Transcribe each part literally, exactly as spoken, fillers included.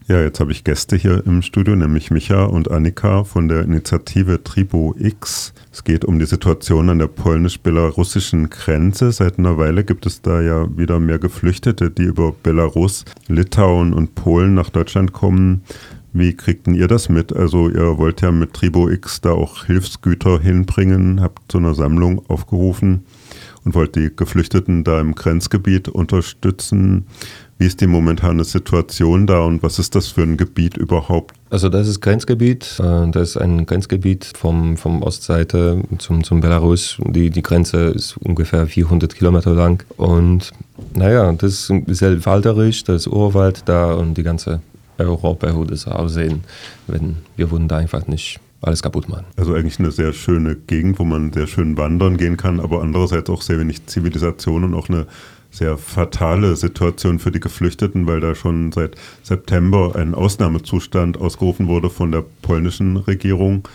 Ja, jetzt habe ich Gäste hier im Studio, nämlich Micha und Annika von der Initiative Tribo X. Es geht um die Situation an der polnisch-belarussischen Grenze. Seit einer Weile gibt es da ja wieder mehr Geflüchtete, die über Belarus, Litauen und Polen nach Deutschland kommen. Wie kriegten ihr das mit? Also ihr wollt ja mit Tribo X da auch Hilfsgüter hinbringen, habt zu einer Sammlung aufgerufen und wollt die Geflüchteten da im Grenzgebiet unterstützen. Wie ist die momentane Situation da und was ist das für ein Gebiet überhaupt? Also das ist Grenzgebiet. Das ist ein Grenzgebiet vom, vom Ostseite zum, zum Belarus. Die, die Grenze ist ungefähr vierhundert Kilometer lang. Und naja, das ist sehr walderisch, das ist Urwald da und die ganze Europa würde es aussehen, wenn wir würden da einfach nicht alles kaputt machen. Also eigentlich eine sehr schöne Gegend, wo man sehr schön wandern gehen kann, aber andererseits auch sehr wenig Zivilisation und auch eine sehr fatale Situation für die Geflüchteten, weil da schon seit September ein Ausnahmezustand ausgerufen wurde von der polnischen Regierung.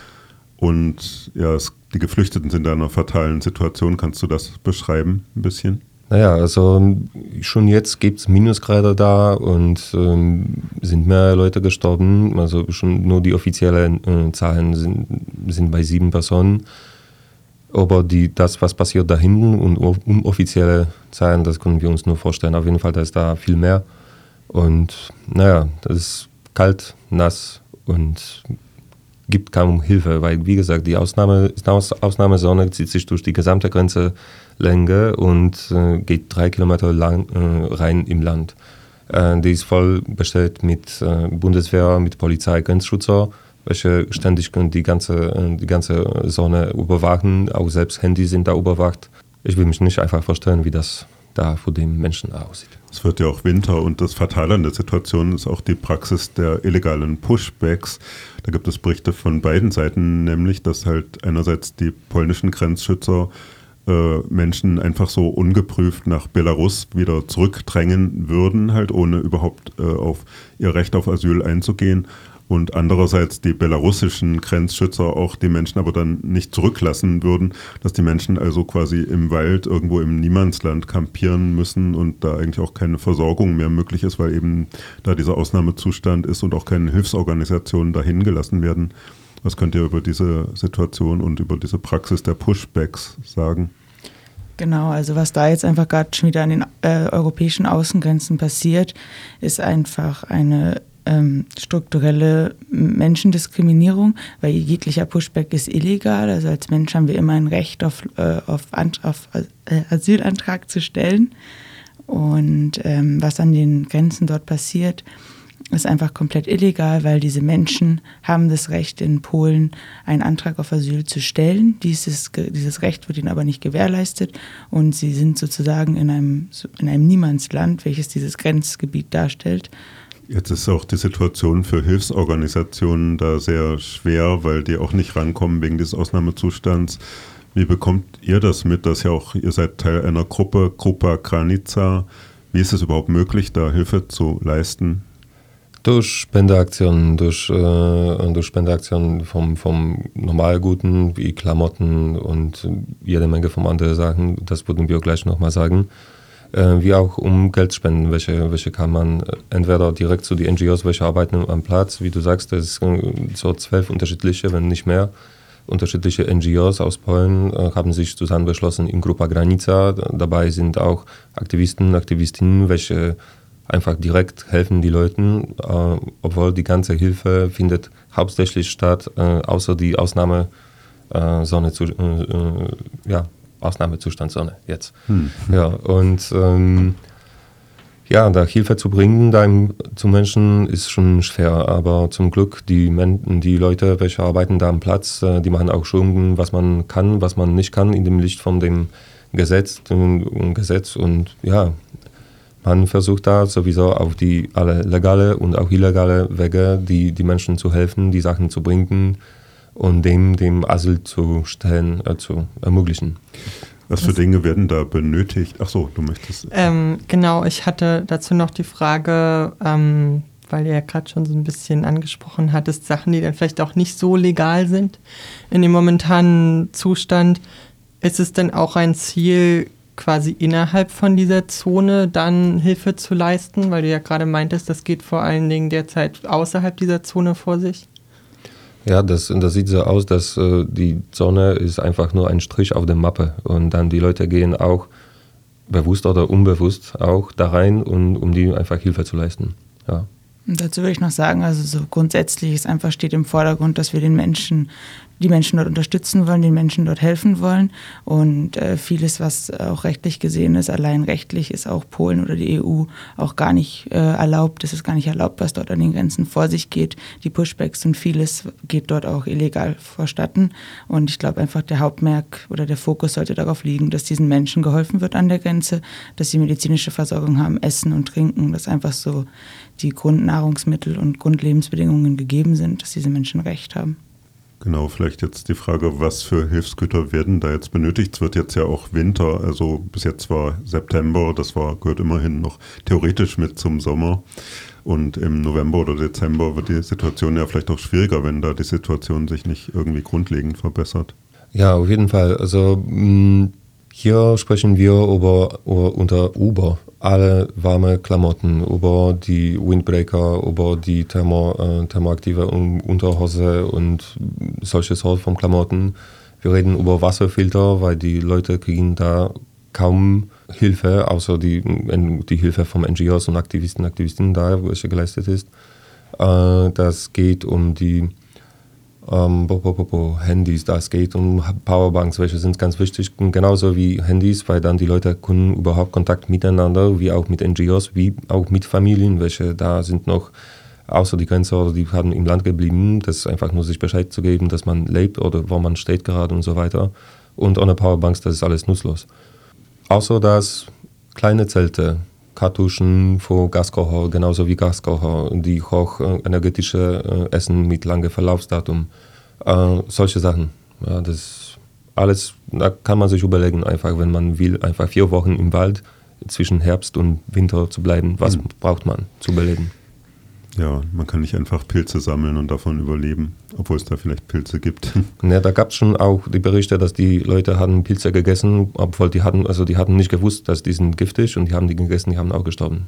Und ja, es, die Geflüchteten sind da in einer fatalen Situation. Kannst du das beschreiben ein bisschen? Naja, also schon jetzt gibt es Minusgrade da und ähm, sind mehr Leute gestorben. Also schon nur die offiziellen äh, Zahlen sind, sind bei sieben Personen. Aber die, das, was passiert da hinten und unoffizielle Zahlen, das können wir uns nur vorstellen. Auf jeden Fall, da ist da viel mehr. Und naja, das ist kalt, nass und gibt kaum Hilfe, weil, wie gesagt, die Ausnahme, Ausnahmezone zieht sich durch die gesamte Grenzelänge und äh, geht drei Kilometer lang äh, rein im Land. Äh, die ist voll bestellt mit äh, Bundeswehr, mit Polizei, Grenzschützer, welche ständig die ganze, die ganze Zone überwachen. Auch selbst Handys sind da überwacht. Ich will mich nicht einfach vorstellen, wie das da für die Menschen aussieht. Es wird ja auch Winter und das Fatale an der Situation ist auch die Praxis der illegalen Pushbacks. Da gibt es Berichte von beiden Seiten, nämlich, dass halt einerseits die polnischen Grenzschützer äh, Menschen einfach so ungeprüft nach Belarus wieder zurückdrängen würden, halt ohne überhaupt äh, auf ihr Recht auf Asyl einzugehen. Und andererseits die belarussischen Grenzschützer auch die Menschen aber dann nicht zurücklassen würden, dass die Menschen also quasi im Wald irgendwo im Niemandsland kampieren müssen und da eigentlich auch keine Versorgung mehr möglich ist, weil eben da dieser Ausnahmezustand ist und auch keine Hilfsorganisationen dahin gelassen werden. Was könnt ihr über diese Situation und über diese Praxis der Pushbacks sagen? Genau, also was da jetzt einfach gerade schon wieder an den äh, europäischen Außengrenzen passiert, ist einfach eine Ähm, strukturelle Menschendiskriminierung, weil jeglicher Pushback ist illegal. Also als Mensch haben wir immer ein Recht auf, äh, auf, auf äh, Asylantrag zu stellen. Und ähm, was an den Grenzen dort passiert, ist einfach komplett illegal, weil diese Menschen haben das Recht, in Polen einen Antrag auf Asyl zu stellen. Dieses, dieses Recht wird ihnen aber nicht gewährleistet und sie sind sozusagen in einem, in einem Niemandsland, welches dieses Grenzgebiet darstellt. Jetzt ist auch die Situation für Hilfsorganisationen da sehr schwer, weil die auch nicht rankommen wegen des Ausnahmezustands. Wie bekommt ihr das mit, dass ja auch, ihr seid Teil einer Gruppe, Grupa Granica. Wie ist es überhaupt möglich, da Hilfe zu leisten? Durch Spendeaktionen, durch, äh, durch Spendeaktionen vom, vom Normalguten wie Klamotten und jede Menge von anderen Sachen, das würden wir gleich nochmal sagen. Wie auch um Geldspenden, welche, welche kann man entweder direkt zu den N G Os, welche arbeiten am Platz, wie du sagst, das ist so zwölf unterschiedliche, wenn nicht mehr, unterschiedliche N G Os aus Polen äh, haben sich zusammengeschlossen in Grupa Granica. Dabei sind auch Aktivisten, Aktivistinnen, welche einfach direkt helfen die Leuten, äh, obwohl die ganze Hilfe findet hauptsächlich statt, äh, außer die Ausnahmezone zu, äh, ja, Ausnahmezustandszone jetzt. Hm. Ja, und ähm, ja, da Hilfe zu bringen da im, zu Menschen ist schon schwer, aber zum Glück die, Men- die Leute, welche arbeiten da am Platz, äh, die machen auch schon, was man kann, was man nicht kann in dem Licht von dem Gesetz und, und Gesetz und ja, man versucht da sowieso auf die alle legale und auch illegale Wege, die, die Menschen zu helfen, die Sachen zu bringen und dem, dem Asyl zu stellen, äh, zu ermöglichen. Was für Dinge werden da benötigt? Ach so, du möchtest... Ähm, genau, ich hatte dazu noch die Frage, ähm, weil ihr ja gerade schon so ein bisschen angesprochen hattest, Sachen, die dann vielleicht auch nicht so legal sind in dem momentanen Zustand. Ist es denn auch ein Ziel, quasi innerhalb von dieser Zone dann Hilfe zu leisten? Weil du ja gerade meintest, das geht vor allen Dingen derzeit außerhalb dieser Zone vor sich. Ja, das, das sieht so aus, dass äh, die Zone ist einfach nur ein Strich auf der Mappe und dann die Leute gehen auch bewusst oder unbewusst auch da rein, und, um die einfach Hilfe zu leisten. Ja. Und dazu würde ich noch sagen, also so grundsätzlich ist einfach steht im Vordergrund, dass wir den Menschen, die Menschen dort unterstützen wollen, den Menschen dort helfen wollen, und äh, vieles, was auch rechtlich gesehen ist, allein rechtlich ist auch Polen oder die E U auch gar nicht äh, erlaubt. Es ist gar nicht erlaubt, was dort an den Grenzen vor sich geht. Die Pushbacks und vieles geht dort auch illegal vorstatten, und ich glaube einfach der Hauptmerk oder der Fokus sollte darauf liegen, dass diesen Menschen geholfen wird an der Grenze, dass sie medizinische Versorgung haben, Essen und Trinken, dass einfach so die Grundnahrungsmittel und Grundlebensbedingungen gegeben sind, dass diese Menschen Recht haben. Genau, vielleicht jetzt die Frage, was für Hilfsgüter werden da jetzt benötigt? Es wird jetzt ja auch Winter, also bis jetzt war September, das war, gehört immerhin noch theoretisch mit zum Sommer. Und im November oder Dezember wird die Situation ja vielleicht auch schwieriger, wenn da die Situation sich nicht irgendwie grundlegend verbessert. Ja, auf jeden Fall. Also mh, hier sprechen wir über, über unter über alle warme Klamotten, über die Windbreaker, über die Thermo, äh, thermoaktive Unterhose und solche Sorten von Klamotten. Wir reden über Wasserfilter, weil die Leute kriegen da kaum Hilfe, außer die, die Hilfe von N G Os und Aktivisten, Aktivistinnen da, welche geleistet ist. Äh, das geht um die Ähm, bo, bo, bo, bo, Handys, das geht um Powerbanks, welche sind ganz wichtig, genauso wie Handys, weil dann die Leute können überhaupt Kontakt miteinander, wie auch mit N G Os, wie auch mit Familien, welche da sind noch außer die Grenze oder die haben im Land geblieben, das ist einfach nur sich Bescheid zu geben, dass man lebt oder wo man steht gerade und so weiter. Und ohne Powerbanks, das ist alles nutzlos. Außer das kleine Zelte, Kartuschen für Gaskocher, genauso wie Gaskocher, die hochenergetische äh, Essen mit langem Verlaufsdatum, äh, solche Sachen. Ja, das alles, da kann man sich überlegen, einfach, wenn man will, einfach vier Wochen im Wald zwischen Herbst und Winter zu bleiben, was mhm. braucht man zu überleben? Ja, man kann nicht einfach Pilze sammeln und davon überleben, obwohl es da vielleicht Pilze gibt. Ja, da gab es schon auch die Berichte, dass die Leute hatten Pilze gegessen, obwohl die hatten, also die hatten nicht gewusst, dass die sind giftig, und die haben die gegessen, die haben auch gestorben.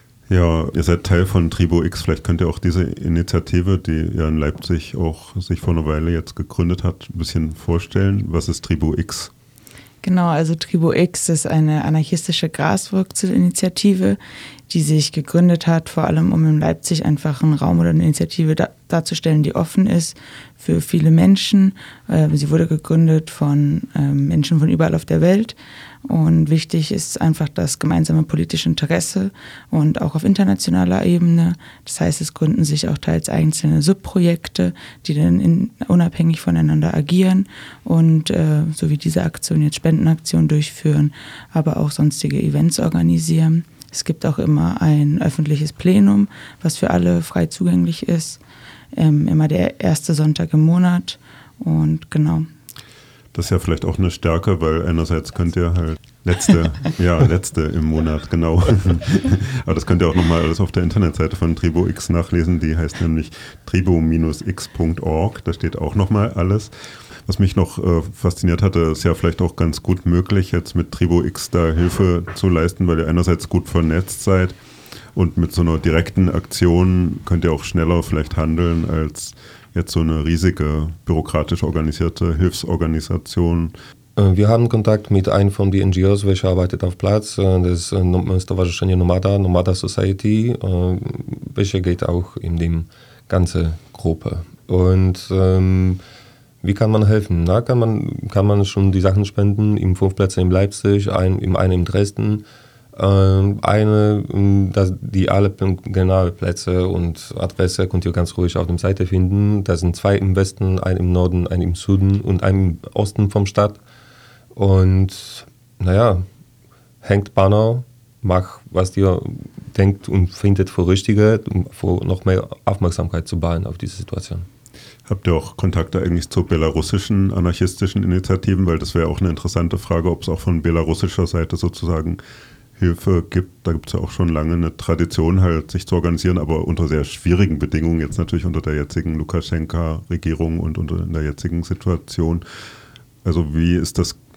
Ja, ihr seid Teil von Tribo X, vielleicht könnt ihr auch diese Initiative, die ja in Leipzig auch sich vor einer Weile jetzt gegründet hat, ein bisschen vorstellen. Was ist Tribo X? Genau, also Tribo X ist eine anarchistische Graswurzelinitiative, die sich gegründet hat, vor allem um in Leipzig einfach einen Raum oder eine Initiative da, darzustellen, die offen ist für viele Menschen. Äh, sie wurde gegründet von äh, Menschen von überall auf der Welt, und wichtig ist einfach das gemeinsame politische Interesse und auch auf internationaler Ebene. Das heißt, es gründen sich auch teils einzelne Subprojekte, die dann in, unabhängig voneinander agieren und äh, so wie diese Aktion jetzt Spendenaktionen durchführen, aber auch sonstige Events organisieren. Es gibt auch immer ein öffentliches Plenum, was für alle frei zugänglich ist. Ähm, immer der erste Sonntag im Monat, und genau. Das ist ja vielleicht auch eine Stärke, weil einerseits könnt ihr halt letzte, ja, letzte im Monat, genau. Aber das könnt ihr auch nochmal alles auf der Internetseite von Tribo X nachlesen. Die heißt nämlich tribo x punkt org. Da steht auch nochmal alles. Was mich noch äh, fasziniert hatte, ist ja vielleicht auch ganz gut möglich, jetzt mit Tribo X da Hilfe zu leisten, weil ihr einerseits gut vernetzt seid, und mit so einer direkten Aktion könnt ihr auch schneller vielleicht handeln als jetzt so eine riesige, bürokratisch organisierte Hilfsorganisation. Wir haben Kontakt mit einem von den N G Os, welcher arbeitet auf Platz. Das ist Stowarzyszenie Nomada, Nomada Society, welche geht auch in die ganze Gruppe. Und ähm, wie kann man helfen? Na, kann man, kann man schon die Sachen spenden, im fünf Plätze in Leipzig, ein, im einen in Dresden. Eine, das, die alle genaue Plätze und Adresse könnt ihr ganz ruhig auf der Seite finden. Da sind zwei im Westen, ein im Norden, ein im Süden und ein im Osten vom Stadt. Und naja, hängt Banner, macht, was ihr denkt und findet für Richtige, um für noch mehr Aufmerksamkeit zu bauen auf diese Situation. Habt ihr auch Kontakte eigentlich zu belarussischen anarchistischen Initiativen? Weil das wäre auch eine interessante Frage, ob es auch von belarussischer Seite sozusagen Hilfe gibt. Da gibt es ja auch schon lange eine Tradition, halt sich zu organisieren, aber unter sehr schwierigen Bedingungen, jetzt natürlich unter der jetzigen Lukaschenka-Regierung und unter der jetzigen Situation. Also wie ist das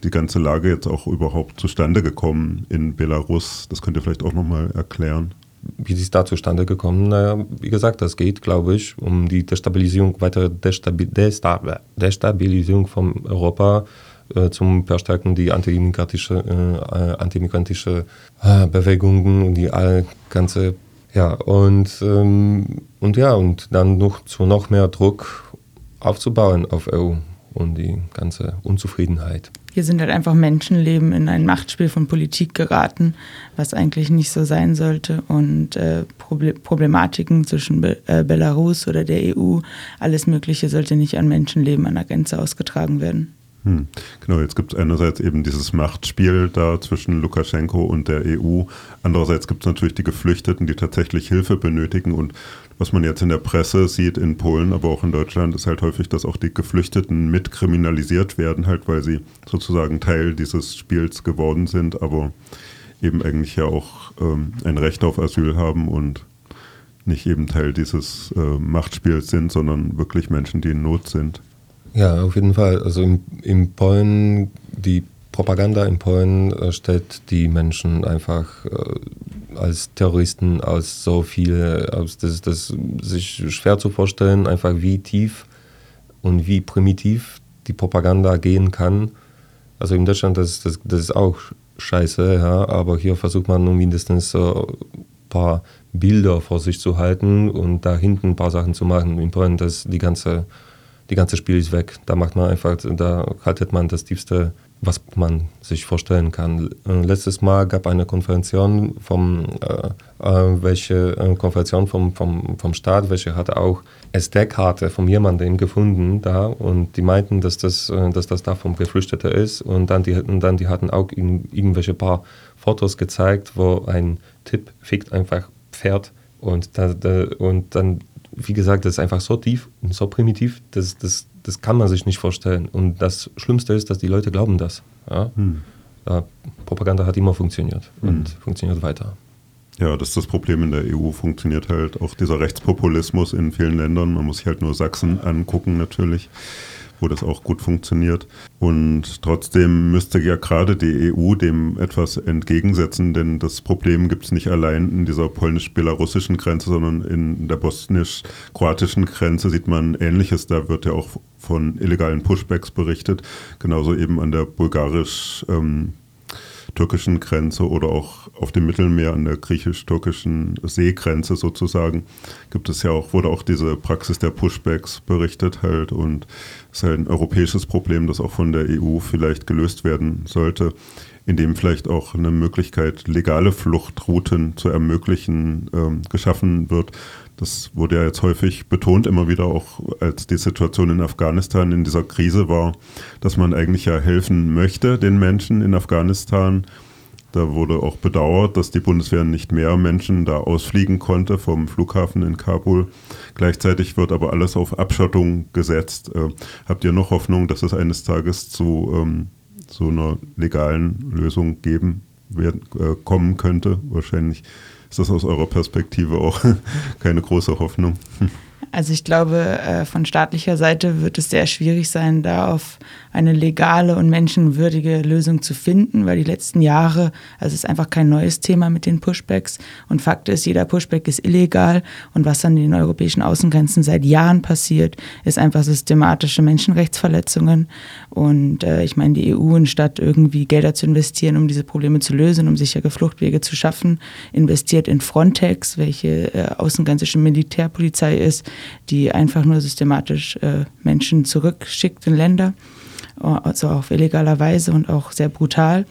die ganze Lage jetzt auch überhaupt zustande gekommen in Belarus? Das könnt ihr vielleicht auch nochmal erklären. Wie ist es da zustande gekommen? Naja, wie gesagt, das geht, glaube ich, um die Destabilisierung, weitere Destabil- Destab- Destabilisierung von Europa äh, zum Verstärken die antimigrantische, äh, antimigrantische äh, Bewegungen und die all ganze, ja, und, ähm, und ja, und dann noch zu noch mehr Druck aufzubauen auf E U und die ganze Unzufriedenheit. Hier sind halt einfach Menschenleben in ein Machtspiel von Politik geraten, was eigentlich nicht so sein sollte. Und äh, Proble- Problematiken zwischen Be- äh, Belarus oder der E U, alles Mögliche sollte nicht an Menschenleben an der Grenze ausgetragen werden. Hm. Genau, jetzt gibt es einerseits eben dieses Machtspiel da zwischen Lukaschenko und der E U. Andererseits gibt es natürlich die Geflüchteten, die tatsächlich Hilfe benötigen. Und was man jetzt in der Presse sieht, in Polen, aber auch in Deutschland, ist halt häufig, dass auch die Geflüchteten mit kriminalisiert werden, halt weil sie sozusagen Teil dieses Spiels geworden sind, aber eben eigentlich ja auch ähm, ein Recht auf Asyl haben und nicht eben Teil dieses äh, Machtspiels sind, sondern wirklich Menschen, die in Not sind. Ja, auf jeden Fall. Also in, in Polen, die Propaganda in Polen äh, stellt die Menschen einfach äh, als Terroristen, als so viele, als das, das sich schwer zu vorstellen, einfach wie tief und wie primitiv die Propaganda gehen kann. Also in Deutschland, das, das, das ist auch scheiße, ja, aber hier versucht man nur mindestens so ein paar Bilder vor sich zu halten und da hinten ein paar Sachen zu machen. In Polen, das die ganze Die ganze Spiel ist weg. Da macht man einfach, da haltet man das Tiefste, was man sich vorstellen kann. Letztes Mal gab eine Konferenz vom, äh, äh, welche äh, Konferenz vom, vom, vom Staat, welche hat auch S D-Karte von jemandem gefunden da und die meinten, dass das, äh, dass das da vom Geflüchteten ist und dann die, und dann die hatten auch in, irgendwelche paar Fotos gezeigt, wo ein Typ fickt einfach Pferd und, da, da, und dann wie gesagt, das ist einfach so tief und so primitiv, das, das, das kann man sich nicht vorstellen. Und das Schlimmste ist, dass die Leute glauben das. Ja? Hm. Ja, Propaganda hat immer funktioniert und hm. funktioniert weiter. Ja, das ist das Problem in der E U, funktioniert halt auch dieser Rechtspopulismus in vielen Ländern. Man muss sich halt nur Sachsen angucken natürlich, wo das auch gut funktioniert. Und trotzdem müsste ja gerade die E U dem etwas entgegensetzen, denn das Problem gibt es nicht allein in dieser polnisch-belarussischen Grenze, sondern in der bosnisch-kroatischen Grenze sieht man Ähnliches. Da wird ja auch von illegalen Pushbacks berichtet, genauso eben an der bulgarisch- ähm, türkischen Grenze oder auch auf dem Mittelmeer an der griechisch-türkischen Seegrenze sozusagen gibt es ja auch, wurde auch diese Praxis der Pushbacks berichtet halt und es ist halt ein europäisches Problem, das auch von der E U vielleicht gelöst werden sollte, indem vielleicht auch eine Möglichkeit, legale Fluchtrouten zu ermöglichen, ähm, geschaffen wird. Das wurde ja jetzt häufig betont, immer wieder auch, als die Situation in Afghanistan in dieser Krise war, dass man eigentlich ja helfen möchte den Menschen in Afghanistan. Da wurde auch bedauert, dass die Bundeswehr nicht mehr Menschen da ausfliegen konnte vom Flughafen in Kabul. Gleichzeitig wird aber alles auf Abschottung gesetzt. Äh, habt ihr noch Hoffnung, dass es eines Tages zu ähm, so einer legalen Lösung geben werden, äh, kommen könnte? Wahrscheinlich ist das aus eurer Perspektive auch keine große Hoffnung. Also ich glaube, von staatlicher Seite wird es sehr schwierig sein, da auf eine legale und menschenwürdige Lösung zu finden, weil die letzten Jahre, also es ist einfach kein neues Thema mit den Pushbacks und Fakt ist, jeder Pushback ist illegal und was an den europäischen Außengrenzen seit Jahren passiert, ist einfach systematische Menschenrechtsverletzungen und äh, ich meine, die E U, anstatt irgendwie Gelder zu investieren, um diese Probleme zu lösen, um sichere Fluchtwege zu schaffen, investiert in Frontex, welche äh, außengrenzische Militärpolizei ist, die einfach nur systematisch äh, Menschen zurückschickt in Länder, also auf illegaler Weise und auch sehr brutal.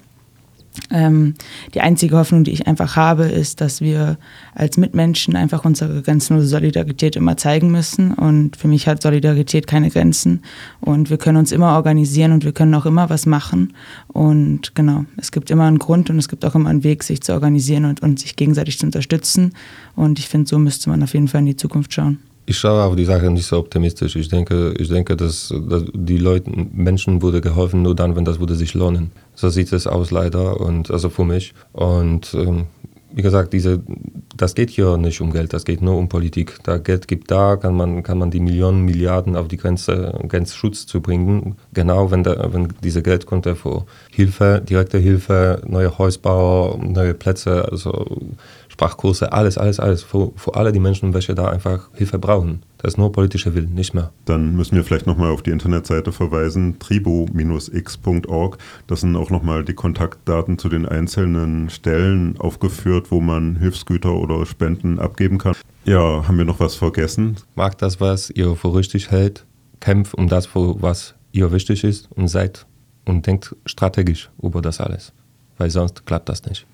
Ähm, die einzige Hoffnung, die ich einfach habe, ist, dass wir als Mitmenschen einfach unsere grenzenlose Solidarität immer zeigen müssen. Und für mich hat Solidarität keine Grenzen. Und wir können uns immer organisieren und wir können auch immer was machen. Und genau, es gibt immer einen Grund und es gibt auch immer einen Weg, sich zu organisieren und, und sich gegenseitig zu unterstützen. Und ich finde, so müsste man auf jeden Fall in die Zukunft schauen. Ich schaue auf die Sache nicht so optimistisch. Ich denke, ich denke, dass, dass die Leuten, Menschen wurde geholfen nur dann, wenn das würde sich lohnen. So sieht es aus leider und also für mich. Und ähm, wie gesagt, diese, das geht hier nicht um Geld, das geht nur um Politik. Da Geld gibt da, kann man, kann man die Millionen, Milliarden auf die Grenze, Grenzschutz zu bringen. Genau, wenn, da, wenn diese Geld kommt für Hilfe, direkte Hilfe, neue Hausbau, neue Plätze, also Sprachkurse, alles, alles, alles. Für, für alle die Menschen, welche da einfach Hilfe brauchen. Das ist nur politischer Wille, nicht mehr. Dann müssen wir vielleicht nochmal auf die Internetseite verweisen, tribu x punkt org. Das sind auch nochmal die Kontaktdaten zu den einzelnen Stellen aufgeführt, wo man Hilfsgüter oder Spenden abgeben kann. Ja, haben wir noch was vergessen? Macht das, was ihr für richtig hält, kämpft um das, für was ihr wichtig ist und seid und denkt strategisch über das alles, weil sonst klappt das nicht.